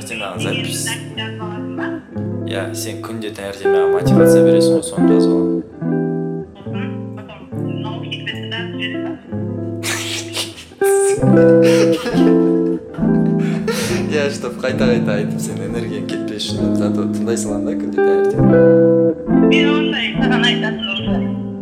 таңертеңнен запись. Я, сен күнде таңертең маған мотивация бересің ғой, соны жазып аламын. Я, чтоб қайта-қайта айтып, сен энергияң кетпес үшін, зато тыңдай салам да күнде таңертең. Мен ондай саған айтатын осы.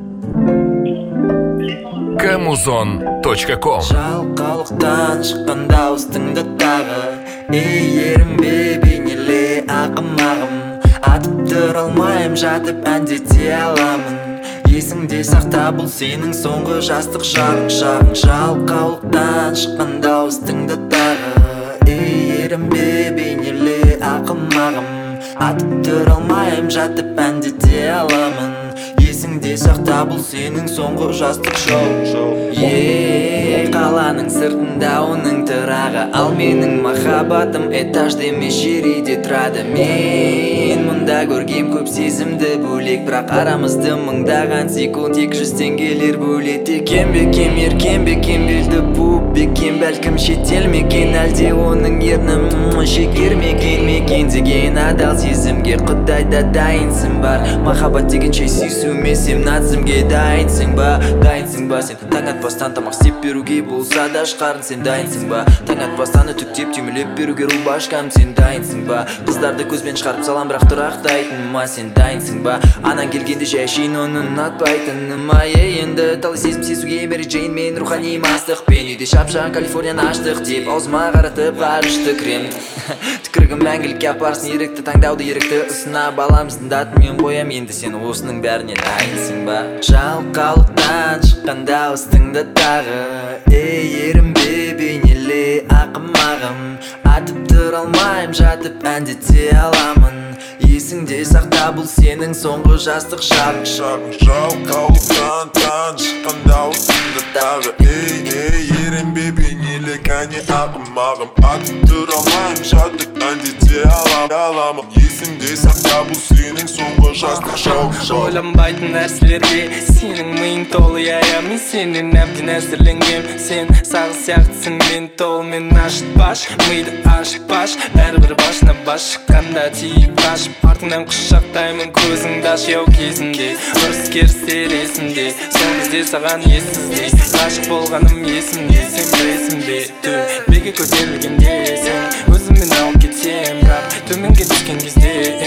Kamuzon.com Жалқаулықтан шыққан дауыстыңды тағы, ерінбе бейнеле ақымағым. Атып тұра алмайым, жатып әндете аламын. Есіңде сақта, бұл сенің соңғы жастық шағың. Жалқаулықтан шыққан дауыстыңды тағы, ерінбе бейнеле ақымағым. Атып тұра алмайым, жатып әндете аламын. Есіңде сақта, бұл сенің соңғы жастық шоу. Қаланың сыртында оның тұрағы, ал менің махаббатым этажды емес жер үйде тұрады. Мен мұнда көргем көп сезімді бөлек, бірақ арамызды мыңдаған секунд 200 теңгелер бөледі. Кем бе кем, еркем бе кем, белді буып бекем, бәлкім шетел мекен, әлде оның ернім шекер мекен деген адал сезімге құдайда дайынсың бар. Махаббат деген шай сүйсумесем нацимге дайынсың ба сен? Таң атпастан тамақ істеп беруге болса да шығарын, сен дайынсың ба? Таң атпастан үтіктеп түймелеп беруге рубашкам, сен дайынсың ба? Қыздарды көзбен шығарып салам, бірақ тұрақтайтын ма, сен дайынсың ба? Анан келгенде жай әшейін оның атпайтыны ма? Енді талай сезім сезуге Мэри Джейн мен рухани мастықпен, үйде шапшаң Калифорнияны аштық деп аузыма қаратып қарышты крем. Түкірігім мәңгілікке апарсын, ерікті таңдауды ерікті ұсына баламыздың датын мен қоям. Енді сен осының бәріне дайынсың ба? Жалқаулықтан шыққан дауыстыңды тағы, ерінбе бейнеле ақымағым. Атып тұра алмайым, жатып әндете аламын. Есіңде сақта, бұл сенің соңғы жастық шағың. Жалқаулықтан шыққан дауыстыңды тағы, ерінбе бейнеле кәне ақымағым. Атып тұра алмайым, жатып әндете аламын. Есіңде сақта, бұл сенің соңғы жастық шағың. Ойланбайтын нәрселерге сенің миың толы, мен сенен әбден әзірленгем. Сен сағыз сияқтысың, мен толымен ашытпаш, миды ашытпаш. Әрбір башына баш шыққанда тиіп қашып, артыңнан құшақтаймын көзіңді аш еу кезінде. Ұрыс керістер есімде, сол кезде саған ессізде. Ғашық болғаным есімде, сен білесің бе? Төбеге көтерілгенде сен өзіммен алып кетсем, бірақ төменге түскен кезде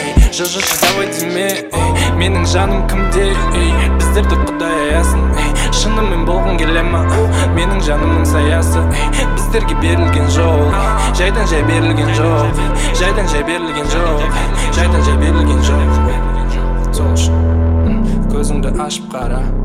давай деме, менің жаным кімде? Біздерді құдай аясын, шынымен болғың келе ма? Менің жанымның саясы біздерге берілген жол, жайдан жай берілген жол, жайдан жай берілген жол, жайдан жай берілген жол. Сол үшін көзіңді ашып қара.